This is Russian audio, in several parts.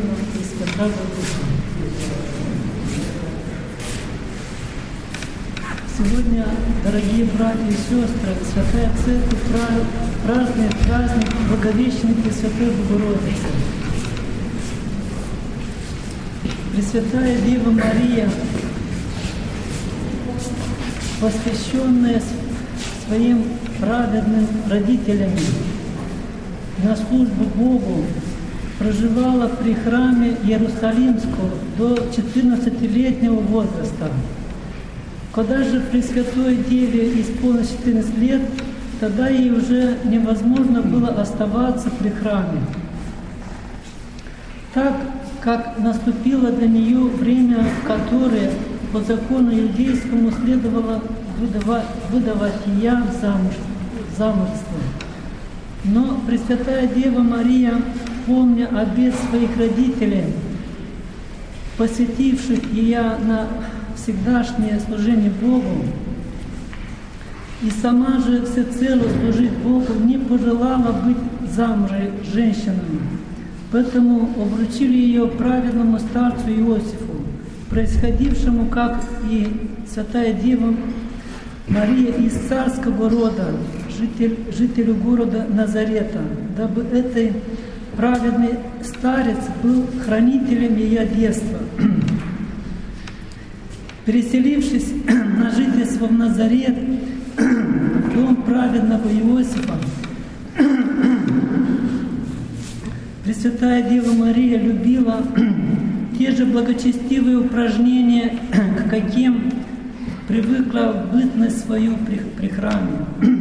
Сына и Святого Духа. Сегодня, дорогие братья и сестры, Святая Церковь празднует праздник Благовещения Пресвятой Богородицы. Пресвятая Дева Мария, посвященная своим праведным родителям на службу Богу, проживала при храме Иерусалимском до 14-летнего возраста. Когда же Пресвятой Деве исполнилось 14 лет, тогда ей уже невозможно было оставаться при храме, так как наступило для нее время, в которое по закону иудейскому следовало выдавать ее в замужество. Но Пресвятая Дева Мария, помня обет своих родителей, посвятивших ее на всегдашнее служение Богу, и сама же всецело служить Богу, не пожелала быть замужем женщинами. Поэтому обручили ее праведному старцу Иосифу, происходившему, как и Святая Дева Мария, из царского рода, жителю города Назарета, дабы этот праведный старец был хранителем ее детства. Переселившись на жительство в Назарет, в дом праведного Иосифа, Пресвятая Дева Мария любила те же благочестивые упражнения, к каким привыкла в бытность свою при храме.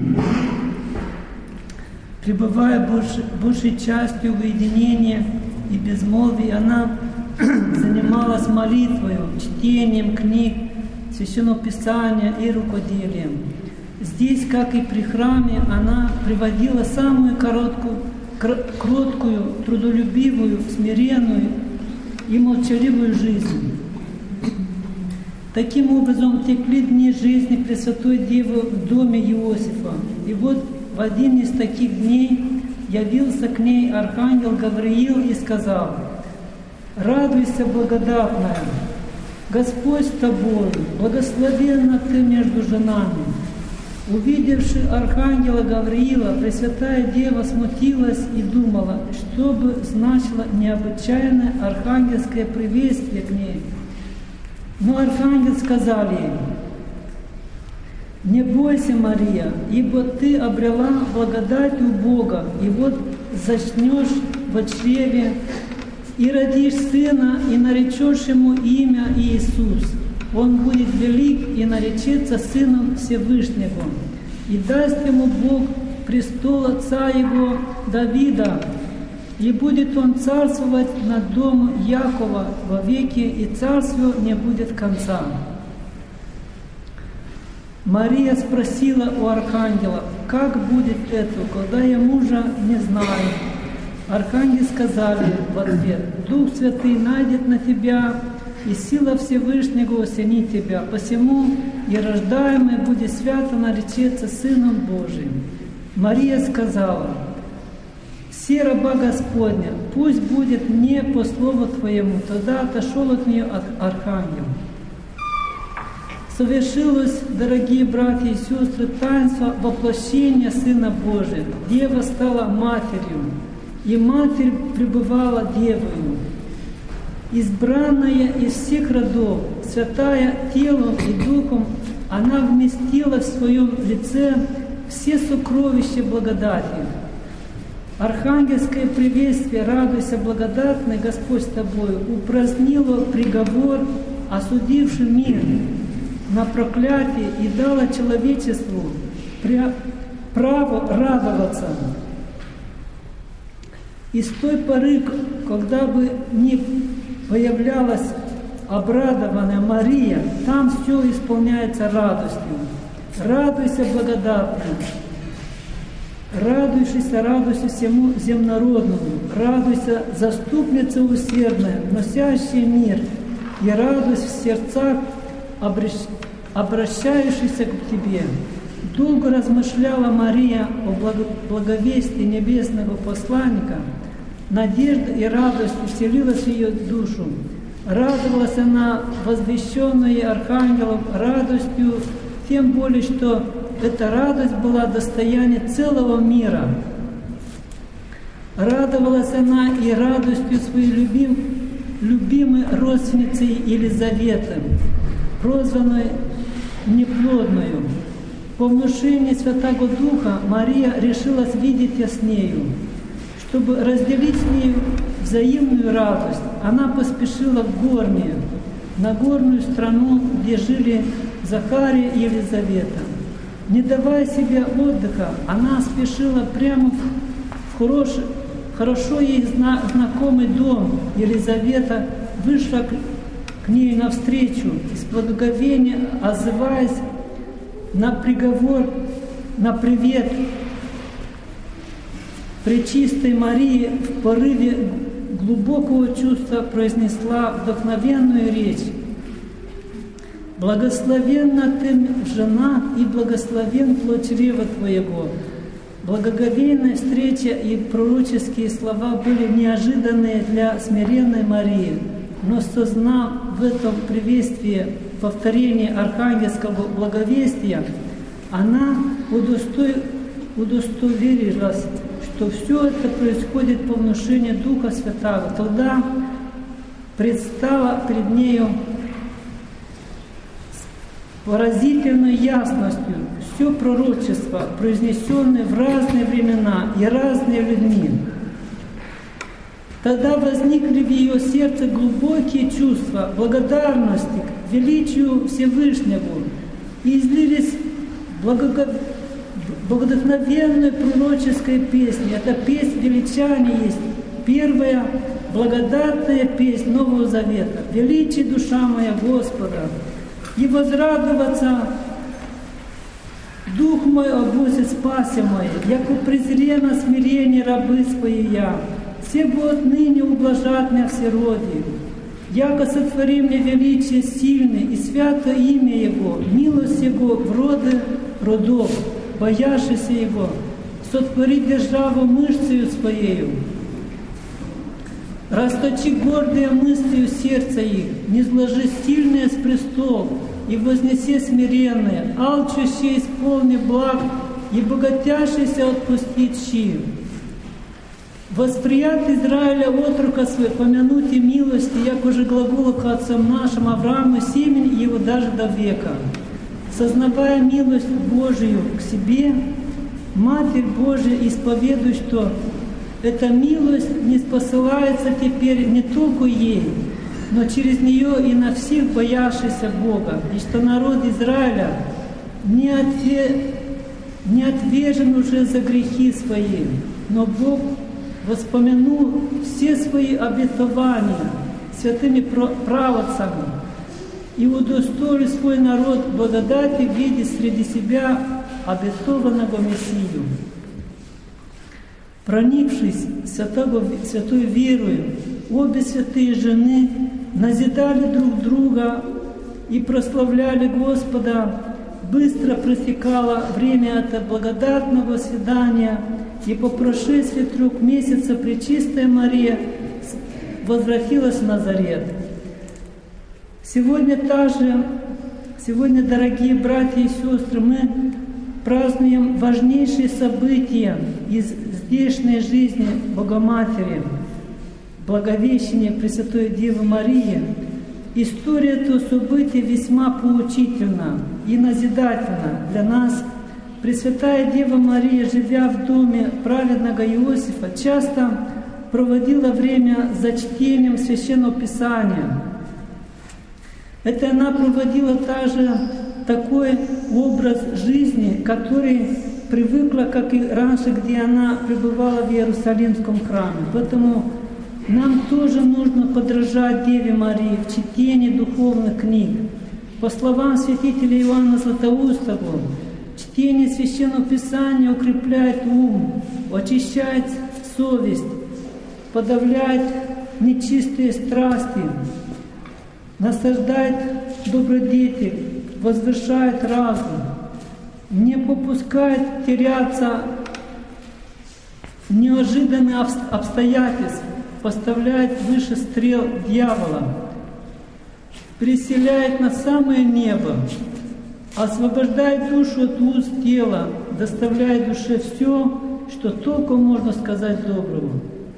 Пребывая большей частью в уединении и безмолвии, она занималась молитвой, чтением книг, Священного Писания и рукоделием. Здесь, как и при храме, она приводила самую кроткую, трудолюбивую, смиренную и молчаливую жизнь. Таким образом текли дни жизни Пресвятой Девы в доме Иосифа. И вот в один из таких дней явился к ней архангел Гавриил и сказал: «Радуйся, благодатная, Господь с тобой, благословенна ты между женами». Увидевши архангела Гавриила, Пресвятая Дева смутилась и думала, что бы значило необычайное архангельское приветствие к ней. Но архангел сказал ей: «Не бойся, Мария, ибо ты обрела благодать у Бога, и вот зачнешь во чреве и родишь сына, и наречешь ему имя Иисус. Он будет велик и наречется Сыном Всевышнего, и даст ему Бог престол отца его Давида, и будет он царствовать над домом Якова вовеки, и царству не будет конца». Мария спросила у архангела: «Как будет это, когда я мужа не знаю?» Архангел сказали в ответ: «Дух Святый найдет на тебя, и сила Всевышнего осенит тебя, посему и рождаемый будет свято наречется Сыном Божиим». Мария сказала: «Се раба Господня, пусть будет мне по слову Твоему». Тогда отошел от нее архангел. Совершилось, дорогие братья и сестры, таинство воплощения Сына Божия. Дева стала матерью, и Матерь пребывала Девою. Избранная из всех родов, святая телом и духом, она вместила в своем лице все сокровища благодати. Архангельское приветствие «Радуйся, благодатный, Господь с тобой» упразднило приговор, осудивший мир на проклятие, и дало человечеству право радоваться. И с той поры, когда бы ни появлялась обрадованная Мария, там все исполняется радостью. Радуйся, благодатный, радуйся всему земнородному, радуйся, заступница усердная, носящая мир, и радуйся в сердцах, обращающихся к тебе. Долго размышляла Мария о благовестии небесного посланника, надежда и радость вселилась в ее душу. Радовалась она, возвещенная архангелом, радостью, тем более, что эта радость была достоянием целого мира. Радовалась она и радостью своей любимой родственницей Елизаветы, прозванной неплодную. По внушению Святого Духа Мария решилась видеться с нею. Чтобы разделить с нею взаимную радость, она поспешила в Горнюю, на горную страну, где жили Захария и Елизавета. Не давая себе отдыха, она спешила прямо в хорошо ей знакомый дом. Елизавета вышла к ней навстречу, с благоговением отзываясь на привет Пречистой Марии, в порыве глубокого чувства произнесла вдохновенную речь. «Благословенна ты в женах, и благословен плод чрева твоего». Благоговейная встреча и пророческие слова были неожиданные для смиренной Марии, но сознав в этом приветствии повторение архангельского благовестия, она удостоверилась, что все это происходит по внушению Духа Святаго. Тогда предстала перед нею с поразительной ясностью все пророчество, произнесенное в разные времена и разные людьми. Тогда возникли в ее сердце глубокие чувства благодарности к величию Всевышнего и излились благодохновенной пророческой песни. Эта песнь величания есть первая благодатная песнь Нового Завета. «Величи, душа моя, Господа, и возрадоваться дух мой о Боге спасе моей, яко презренно смирение рабы свои я. Все будут ныне ублажать меня всеродие. Яко сотвори мне величие сильное, и свято имя Его, милость Его в роды родов, боящийся Его, сотвори державу мышцею своею. Расточи гордые мыслью сердца их, не сложи сильные с престол, и вознеси смиренные, алчущие исполни благ, и богатящиеся отпусти щи. Восприят Израиля отрока свой, помянуть и милости, як уже глагола к отцам нашим Аврааму, семени его даже до века. Сознавая милость Божию к себе, Матерь Божия исповедует, что эта милость не спосылается теперь не только ей, но через нее и на всех боящихся Бога, и что народ Израиля не отвержен уже за грехи свои, но Бог воспомянул все свои обетования святыми правоцами и удостоил свой народ благодати видеть среди себя обетованного Мессию. Проникшись святой верою, обе святые жены назидали друг друга и прославляли Господа. Быстро протекало время это благодатного свидания, и по прошествии 3 месяцев Пречистая Мария возвратилась в Назарет. Сегодня, дорогие братья и сестры, мы празднуем важнейшие события из здешней жизни Богоматери, Благовещение Пресвятой Девы Марии. История этого события весьма поучительна и назидательна для нас. Пресвятая Дева Мария, живя в доме праведного Иосифа, часто проводила время за чтением Священного Писания. Это она проводила такой образ жизни, который привыкла, как и раньше, где она пребывала в Иерусалимском храме. Поэтому нам тоже нужно подражать Деве Марии в чтении духовных книг. По словам святителя Иоанна Златоустого, чтение Священного Писания укрепляет ум, очищает совесть, подавляет нечистые страсти, насаждает добродетель, возвышает разум, не попускает теряться в неожиданных обстоятельствах, поставляет выше стрел дьявола, переселяет на самое небо, освобождает душу от уз тела, доставляет душе все, что толком можно сказать доброго.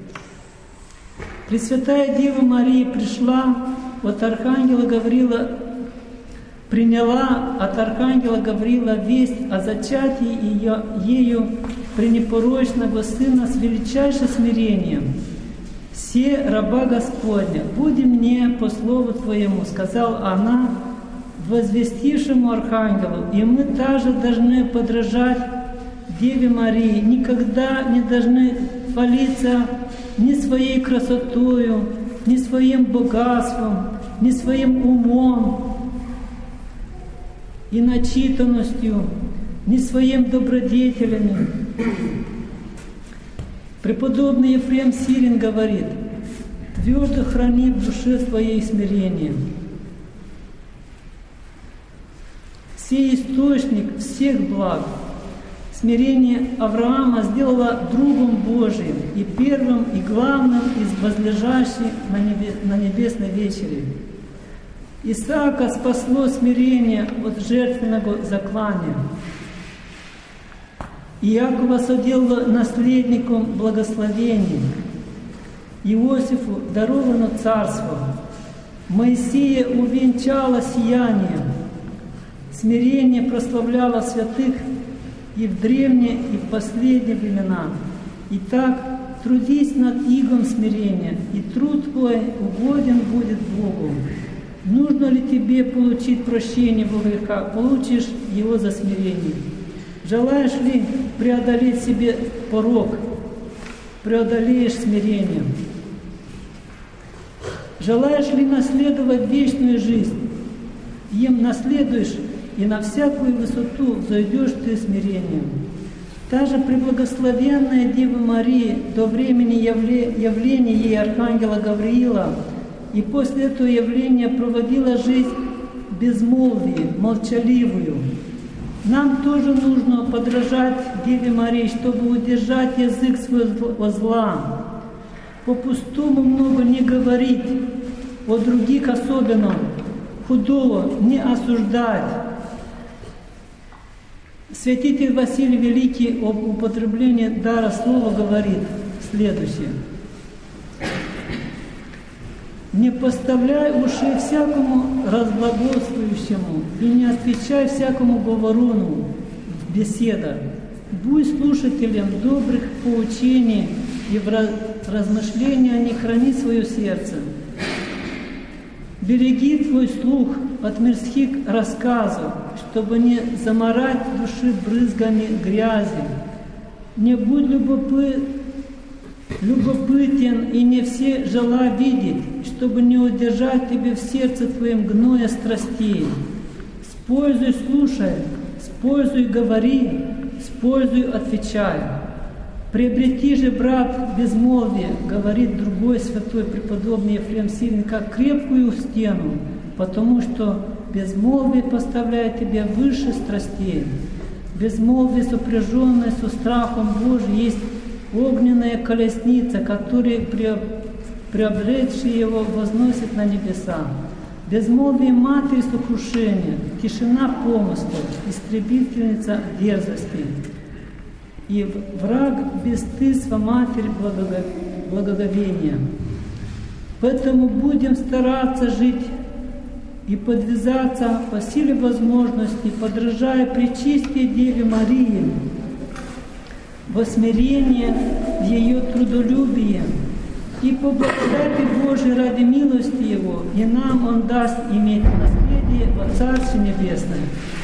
Пресвятая Дева Мария пришла от Архангела Гавриила, приняла от Архангела Гавриила весть о зачатии ею пренепорочного Сына с величайшим смирением. «Все раба Господня, буди мне по слову Твоему», сказала она возвестившему Архангелу, и мы также должны подражать Деве Марии, никогда не должны хвалиться ни своей красотою, ни своим богатством, ни своим умом и начитанностью, ни своим добродетелями. Преподобный Ефрем Сирин говорит: «Твердо храни в душе своей смирение. Сей источник всех благ. Смирение Авраама сделало другом Божиим и первым и главным из возлежащих на небесной вечере. Исаака спасло смирение от жертвенного заклания. Иакова соделало наследником благословения. Иосифу даровано царство. Моисея увенчало сияние. Смирение прославляло святых и в древние, и в последние времена. Итак, трудись над игом смирения, и труд твой угоден будет Богу. Нужно ли тебе получить прощение во греха, получишь его за смирение. Желаешь ли преодолеть себе порок, преодолеешь смирением. Желаешь ли наследовать вечную жизнь, им наследуешь, и на всякую высоту взойдешь ты смирением. Та же преблагословенная Дева Мария до времени явления ей Архангела Гавриила и после этого явления проводила жизнь безмолвие, молчаливую. Нам тоже нужно подражать Деве Марии, чтобы удержать язык свой от зла. По-пустому много не говорить, о других особенно худого не осуждать. Святитель Василий Великий об употреблении дара слова говорит следующее: «Не поставляй уши всякому разглагольствующему и не отвечай всякому говоруну в беседах. Будь слушателем добрых поучений и в размышления не храни свое сердце. Береги твой слух от мирских рассказов, чтобы не заморать души брызгами грязи. Не будь любопытен и не все жела видеть, чтобы не удержать тебе в сердце твоем гноя страстей. С пользой слушай, с пользой говори, с пользой отвечай. Приобрети же, брат, безмолвие, говорит другой святой преподобный Ефрем Сирин, как крепкую стену, потому что безмолвие поставляет тебя выше страстей. Безмолвие, сопряженное со страхом Божиим, есть огненная колесница, которая приобретший его возносит на небеса. Безмолвие — матерь сокрушения, тишина помыслов, истребительница дерзости. И враг бесстыдства — матерь благоговения. Поэтому будем стараться жить и подвязаться по силе возможностей, подражая Пречистой Деве Марии во смирение, в ее трудолюбие, и по благодати Божией ради милости Его, и нам Он даст иметь наследие во Царстве Небесном.